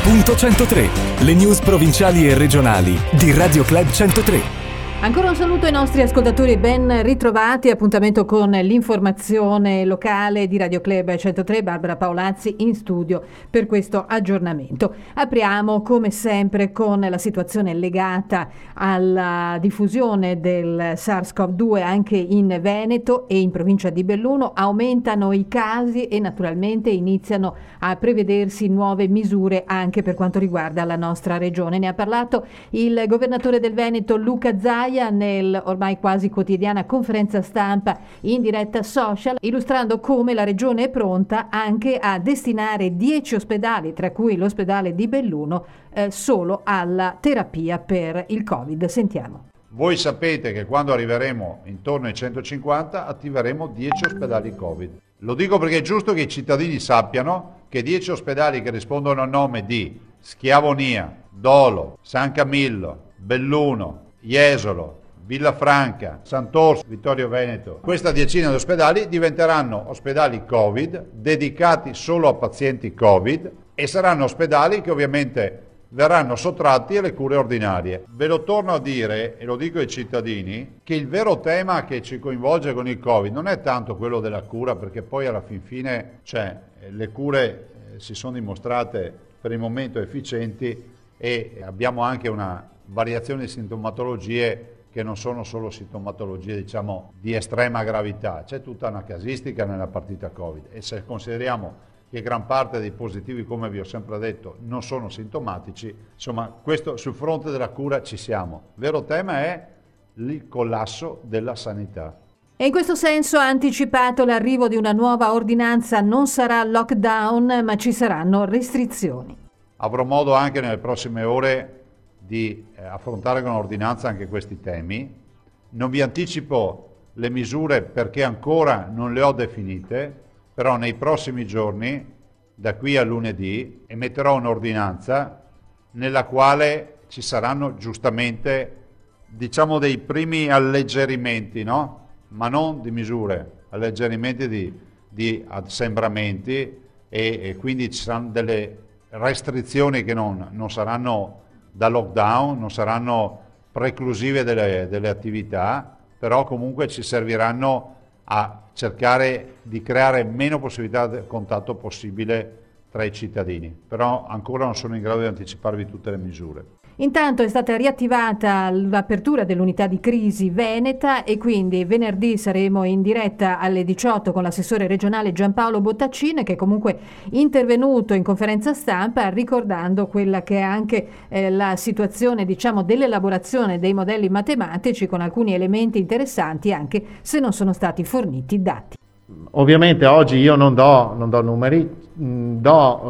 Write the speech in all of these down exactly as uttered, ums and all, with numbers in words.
punto centotré, le news provinciali e regionali di Radio Club centotré. Ancora un saluto ai nostri ascoltatori, ben ritrovati. Appuntamento con l'informazione locale di Radio Club centotré, Barbara Paolazzi in studio per questo aggiornamento. Apriamo come sempre con la situazione legata alla diffusione del SARS-CoV due anche in Veneto e in provincia di Belluno. Aumentano i casi e naturalmente iniziano a prevedersi nuove misure anche per quanto riguarda la nostra regione. Ne ha parlato il governatore del Veneto Luca Zaia nel ormai quasi quotidiana conferenza stampa in diretta social, illustrando come la regione è pronta anche a destinare dieci ospedali, tra cui l'ospedale di Belluno, eh, solo alla terapia per il Covid. Sentiamo. Voi sapete che quando arriveremo intorno ai centocinquanta attiveremo dieci ospedali Covid. Lo dico perché è giusto che i cittadini sappiano che dieci ospedali che rispondono al nome di Schiavonia, Dolo, San Camillo, Belluno, Jesolo, Villafranca, Sant'Orso, Vittorio Veneto, questa decina di ospedali diventeranno ospedali Covid, dedicati solo a pazienti Covid, e saranno ospedali che ovviamente verranno sottratti alle cure ordinarie. Ve lo torno a dire, e lo dico ai cittadini, che il vero tema che ci coinvolge con il Covid non è tanto quello della cura, perché poi alla fin fine, cioè, le cure eh, si sono dimostrate per il momento efficienti e abbiamo anche una variazioni di sintomatologie che non sono solo sintomatologie, diciamo, di estrema gravità. C'è tutta una casistica nella partita Covid, e se consideriamo che gran parte dei positivi, come vi ho sempre detto, non sono sintomatici, insomma, questo sul fronte della cura ci siamo. Il vero tema è il collasso della sanità. E in questo senso ha anticipato l'arrivo di una nuova ordinanza. Non sarà lockdown, ma ci saranno restrizioni. Avrò modo anche nelle prossime ore di eh, affrontare con ordinanza anche questi temi. Non vi anticipo le misure perché ancora non le ho definite, però nei prossimi giorni, da qui a lunedì, emetterò un'ordinanza nella quale ci saranno giustamente, diciamo, dei primi alleggerimenti, no? Ma non di misure, alleggerimenti di, di assembramenti, e, e quindi ci saranno delle restrizioni che non, non saranno da lockdown, non saranno preclusive delle, delle attività, però comunque ci serviranno a cercare di creare meno possibilità di contatto possibile tra i cittadini, però ancora non sono in grado di anticiparvi tutte le misure. Intanto è stata riattivata l'apertura dell'unità di crisi veneta e quindi venerdì saremo in diretta alle diciotto con l'assessore regionale Giampaolo Bottaccin, che è comunque intervenuto in conferenza stampa ricordando quella che è anche eh, la situazione, diciamo, dell'elaborazione dei modelli matematici, con alcuni elementi interessanti anche se non sono stati forniti dati. Ovviamente oggi io non do, non do numeri, mh,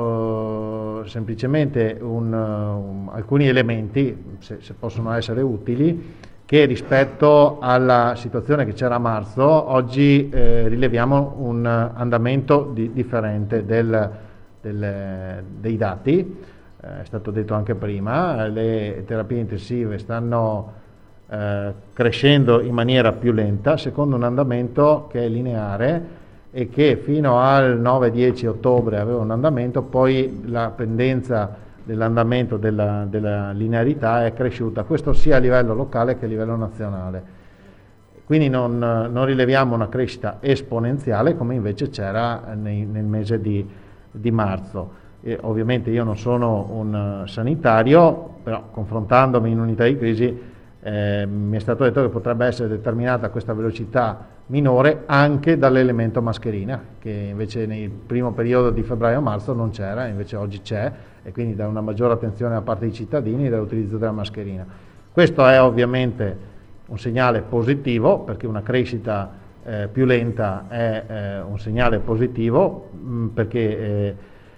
do uh, semplicemente un, um, alcuni elementi, se, se possono essere utili, che rispetto alla situazione che c'era a marzo, oggi eh, rileviamo un andamento di, differente del, del, dei dati. Eh, è stato detto anche prima, le terapie intensive stanno Eh, crescendo in maniera più lenta, secondo un andamento che è lineare e che fino al nove dieci ottobre aveva un andamento, poi la pendenza dell'andamento della, della linearità è cresciuta, questo sia a livello locale che a livello nazionale. Quindi non, non rileviamo una crescita esponenziale come invece c'era nei, nel mese di, di marzo. E ovviamente io non sono un sanitario, però confrontandomi in unità di crisi Eh, mi è stato detto che potrebbe essere determinata questa velocità minore anche dall'elemento mascherina, che invece nel primo periodo di febbraio-marzo non c'era, invece oggi c'è, e quindi da una maggiore attenzione da parte dei cittadini dall'utilizzo della mascherina. Questo è ovviamente un segnale positivo, perché una crescita eh, più lenta è eh, un segnale positivo, mh, perché eh,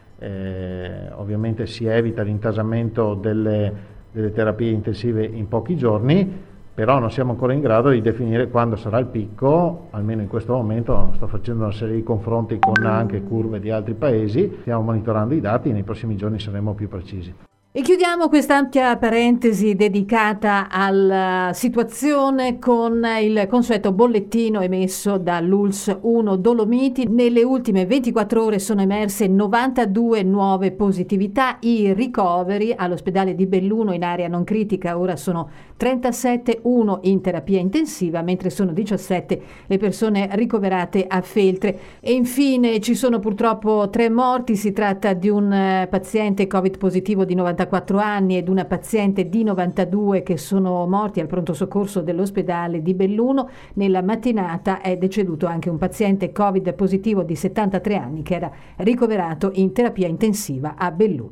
eh, ovviamente si evita l'intasamento delle delle terapie intensive in pochi giorni, però non siamo ancora in grado di definire quando sarà il picco, almeno in questo momento. Sto facendo una serie di confronti con anche curve di altri paesi, stiamo monitorando i dati e nei prossimi giorni saremo più precisi. E chiudiamo quest'ampia parentesi dedicata alla situazione con il consueto bollettino emesso dall'U L S uno Dolomiti. Nelle ultime ventiquattro ore sono emerse novantadue nuove positività. I ricoveri all'ospedale di Belluno in area non critica ora sono trentasette, uno in terapia intensiva, mentre sono diciassette le persone ricoverate a Feltre. E infine ci sono purtroppo tre morti. Si tratta di un paziente Covid positivo di novantaquattro anni ed una paziente di novantadue che sono morti al pronto soccorso dell'ospedale di Belluno. Nella mattinata è deceduto anche un paziente Covid positivo di settantatré anni che era ricoverato in terapia intensiva a Belluno.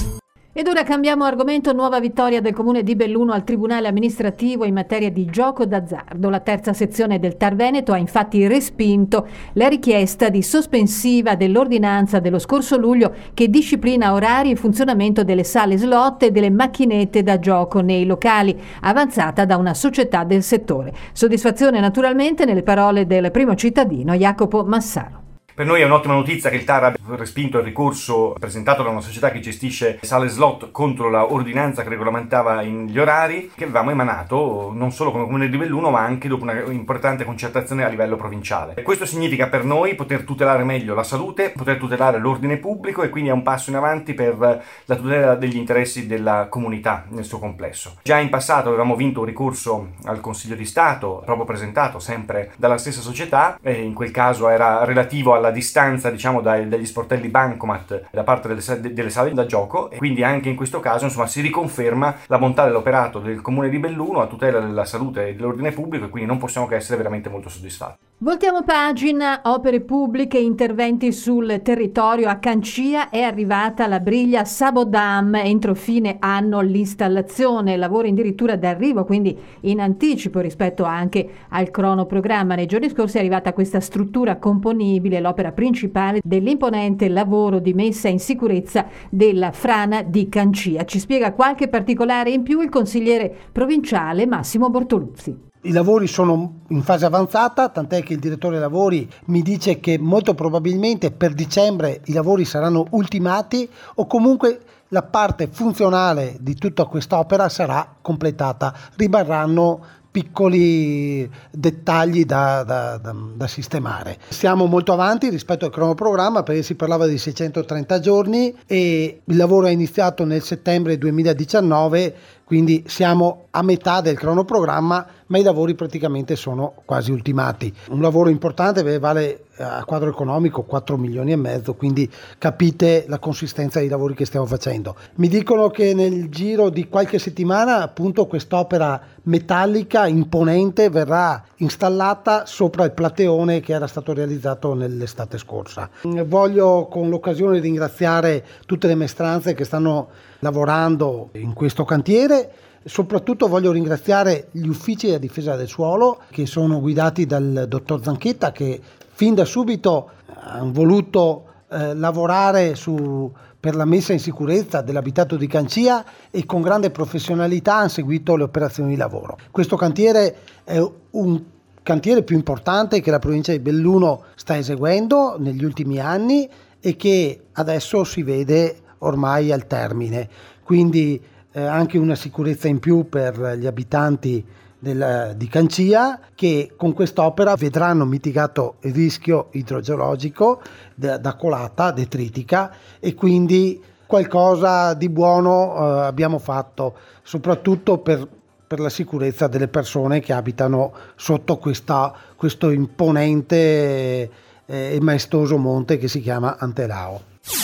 Ed ora cambiamo argomento. Nuova vittoria del comune di Belluno al tribunale amministrativo in materia di gioco d'azzardo. La terza sezione del Tar Veneto ha infatti respinto la richiesta di sospensiva dell'ordinanza dello scorso luglio che disciplina orari e funzionamento delle sale slot e delle macchinette da gioco nei locali, avanzata da una società del settore. Soddisfazione naturalmente nelle parole del primo cittadino Jacopo Massaro. Per noi è un'ottima notizia che il T A R abbia respinto il ricorso presentato da una società che gestisce sale slot contro la ordinanza che regolamentava gli orari che avevamo emanato non solo come Comune di Belluno ma anche dopo una importante concertazione a livello provinciale. Questo significa per noi poter tutelare meglio la salute, poter tutelare l'ordine pubblico e quindi è un passo in avanti per la tutela degli interessi della comunità nel suo complesso. Già in passato avevamo vinto un ricorso al Consiglio di Stato proprio presentato sempre dalla stessa società e in quel caso era relativo alla la distanza diciamo dai, dagli sportelli bancomat da parte delle, delle sale da gioco e quindi anche in questo caso insomma si riconferma la bontà dell'operato del comune di Belluno a tutela della salute e dell'ordine pubblico e quindi non possiamo che essere veramente molto soddisfatti. Voltiamo pagina. Opere pubbliche, interventi sul territorio. A Cancia è arrivata la briglia Sabodam, entro fine anno l'installazione, lavori addirittura d'arrivo, quindi in anticipo rispetto anche al cronoprogramma. Nei giorni scorsi è arrivata questa struttura componibile, l'opera principale dell'imponente lavoro di messa in sicurezza della frana di Cancia. Ci spiega qualche particolare in più il consigliere provinciale Massimo Bortoluzzi. I lavori sono in fase avanzata, tant'è che il direttore lavori mi dice che molto probabilmente per dicembre i lavori saranno ultimati o comunque la parte funzionale di tutta quest'opera sarà completata. Rimarranno piccoli dettagli da, da, da, da sistemare. Siamo molto avanti rispetto al cronoprogramma perché si parlava di seicentotrenta giorni e il lavoro è iniziato nel settembre duemiladiciannove, quindi siamo a metà del cronoprogramma, ma i lavori praticamente sono quasi ultimati. Un lavoro importante perché vale a quadro economico quattro milioni e mezzo, quindi capite la consistenza dei lavori che stiamo facendo. Mi dicono che nel giro di qualche settimana appunto quest'opera metallica imponente verrà installata sopra il plateone che era stato realizzato nell'estate scorsa. Voglio con l'occasione ringraziare tutte le maestranze che stanno lavorando in questo cantiere. Soprattutto voglio ringraziare gli uffici della difesa del suolo che sono guidati dal dottor Zanchetta che fin da subito hanno voluto eh, lavorare su, per la messa in sicurezza dell'abitato di Cancia e con grande professionalità hanno seguito le operazioni di lavoro. Questo cantiere è un cantiere più importante che la provincia di Belluno sta eseguendo negli ultimi anni e che adesso si vede ormai al termine, quindi eh, anche una sicurezza in più per gli abitanti del, di Cancia che con quest'opera vedranno mitigato il rischio idrogeologico da, da colata detritica e quindi qualcosa di buono eh, abbiamo fatto soprattutto per, per la sicurezza delle persone che abitano sotto questa, questo imponente eh, e maestoso monte che si chiama Antelao.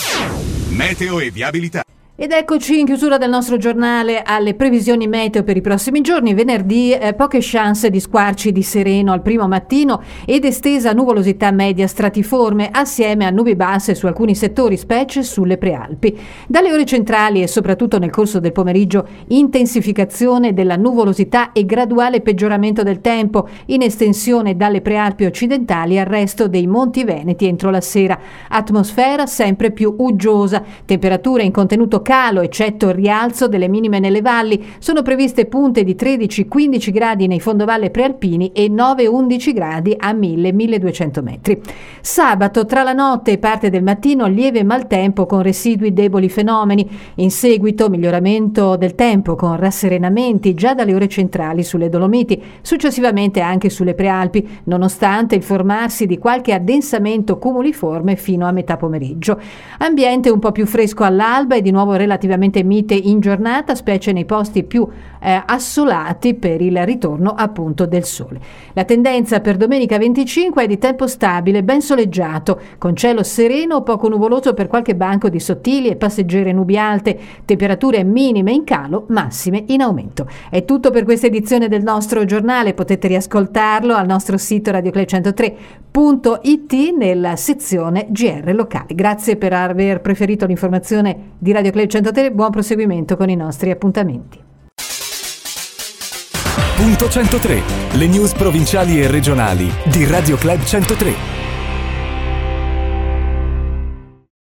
Meteo e viabilità. Ed eccoci in chiusura del nostro giornale alle previsioni meteo per i prossimi giorni. Venerdì eh, poche chance di squarci di sereno al primo mattino ed estesa nuvolosità media stratiforme assieme a nubi basse su alcuni settori, specie sulle prealpi. Dalle ore centrali e soprattutto nel corso del pomeriggio intensificazione della nuvolosità e graduale peggioramento del tempo in estensione dalle prealpi occidentali al resto dei monti veneti entro la sera. Atmosfera sempre più uggiosa, temperature in contenuto calo, eccetto il rialzo delle minime nelle valli. Sono previste punte di tredici quindici gradi nei fondovalle prealpini e nove undici gradi a mille milleduecento metri. Sabato tra la notte e parte del mattino lieve maltempo con residui deboli fenomeni. In seguito miglioramento del tempo con rasserenamenti già dalle ore centrali sulle Dolomiti, successivamente anche sulle prealpi, nonostante il formarsi di qualche addensamento cumuliforme fino a metà pomeriggio. Ambiente un po' più fresco all'alba e di nuovo relativamente mite in giornata, specie nei posti più eh, assolati per il ritorno appunto del sole. La tendenza per domenica venticinque è di tempo stabile, ben soleggiato, con cielo sereno o poco nuvoloso per qualche banco di sottili e passeggere nubi alte, temperature minime in calo, massime in aumento. È tutto per questa edizione del nostro giornale, potete riascoltarlo al nostro sito radio club centotré punto it nella sezione G R locali. Grazie per aver preferito l'informazione di Radio Club centotré, buon proseguimento con i nostri appuntamenti. Punto centotré, le news provinciali e regionali di Radio Club centotré.